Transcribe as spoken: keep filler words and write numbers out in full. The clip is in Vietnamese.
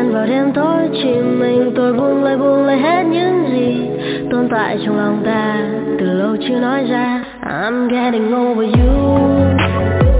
gian vào đêm tối chỉ mình tôi buông lời buông lời hết những gì tồn tại trong lòng ta từ lâu chưa nói ra. I'm getting over you.